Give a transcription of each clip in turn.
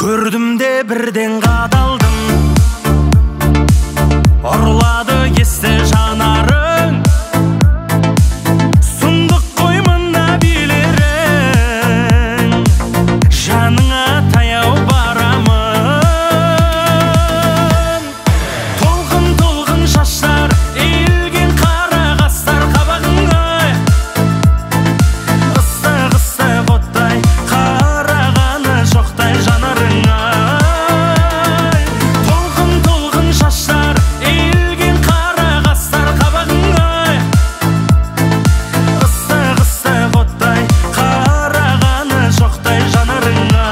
Көрдім де бірден қадалдым, ұрлады есті жанарың. Сұмдық қой мына билерің, жаныңа таяу барамын. Толқын шаштар, иілген қара қастар қабағыңа. Ыстық оттай, қарағаны жоқтай жанарыңа. Толқын шаштар, иілген қара қастар қабағыңа. Ыстық оттай, қарағаны жоқтай жанарыңа.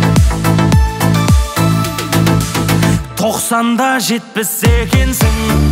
Тоқсанда жетпіс екенсің,